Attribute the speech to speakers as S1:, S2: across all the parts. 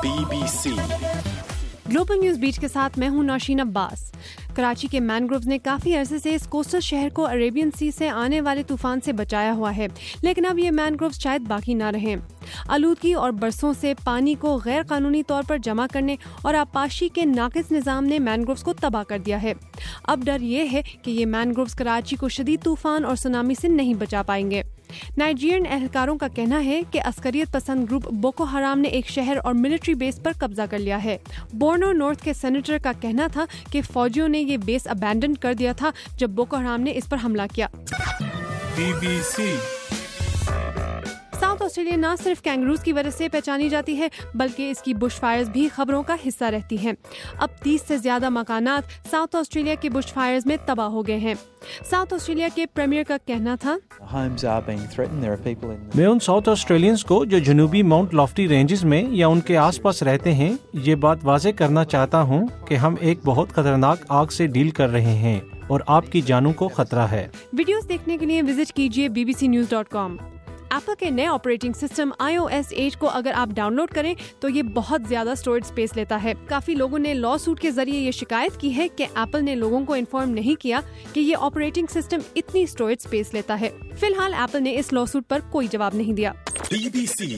S1: BBC
S2: global news beat के साथ मैं हूं नौशीन अब्बास। कराची के मैनग्रोव्स ने काफी अरसे से इस कोस्टल शहर को अरेबियन सी से आने वाले तूफान से बचाया हुआ है, लेकिन अब ये मैनग्रोव्स शायद बाकी ना रहें। आलूदगी और बरसों से पानी को गैर कानूनी तौर पर जमा करने और आपाशी के नाकिस निज़ाम ने मैनग्रोव्स को तबाह कर दिया है। अब डर ये है कि ये मैनग्रोव्स कराची को शदीद तूफान और सुनामी से नहीं बचा पाएंगे। नाइजीरियन एहलकारों का कहना है कि अस्करियत पसंद ग्रुप बोको हराम ने एक शहर और मिलिट्री बेस पर कब्जा कर लिया है। बोर्नो नॉर्थ के सेनेटर का कहना था कि फौजियों ने ये बेस अबैंडन कर दिया था जब बोको हराम ने इस पर हमला किया।
S1: BBC
S2: साउथ ऑस्ट्रेलिया न सिर्फ कैंगरूज की वजह से पहचानी जाती है, बल्कि इसकी बुशफायर्स भी खबरों का हिस्सा रहती हैं। अब 30 से ज्यादा मकानात साउथ ऑस्ट्रेलिया के बुशफायर्स में तबाह हो गए हैं। साउथ ऑस्ट्रेलिया के प्रीमियर का कहना था,
S3: मैं उन साउथ ऑस्ट्रेलियंस को जो जनूबी माउंट लॉफ्टी रेंजेस में या उनके आसपास रहते हैं ये बात वाजे करना चाहता हूँ कि हम एक बहुत खतरनाक आग से डील कर रहे हैं और आपकी जानों को खतरा है।
S2: वीडियोस देखने के लिए विजिट कीजिए bbcnews.com। एप्पल के नए ऑपरेटिंग सिस्टम iOS 8 को अगर आप डाउनलोड करें तो ये बहुत ज्यादा स्टोरेज स्पेस लेता है। काफी लोगों ने लॉ सूट के जरिए ये शिकायत की है कि एप्पल ने लोगों को इन्फॉर्म नहीं किया कि ये ऑपरेटिंग सिस्टम इतनी स्टोरेज स्पेस लेता है। फिलहाल एप्पल ने इस लॉ सूट पर कोई जवाब नहीं दिया।
S1: BBC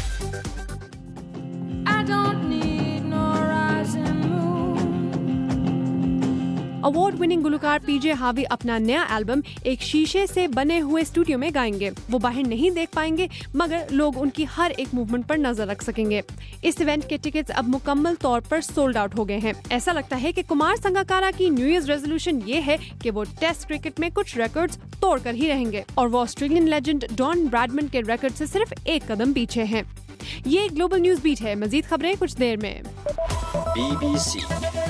S2: अवार्ड विनिंग गुलकार पीजे हावी अपना नया एल्बम एक शीशे से बने हुए स्टूडियो में गाएंगे। वो बाहर नहीं देख पाएंगे, मगर लोग उनकी हर एक मूवमेंट पर नजर रख सकेंगे। इस इवेंट के टिकट्स अब मुकम्मल तौर पर सोल्ड आउट हो गए हैं। ऐसा लगता है कि कुमार संगकारा की न्यू ईयर रेजोल्यूशन ये है कि वो टेस्ट क्रिकेट में कुछ रिकॉर्ड्स तोड़कर ही रहेंगे और वो ऑस्ट्रेलियन लेजेंड डॉन ब्रैडमैन के रिकॉर्ड से सिर्फ एक कदम पीछे हैं। ये ग्लोबल न्यूज बीट है। मजीद खबरें कुछ देर में।
S1: BBC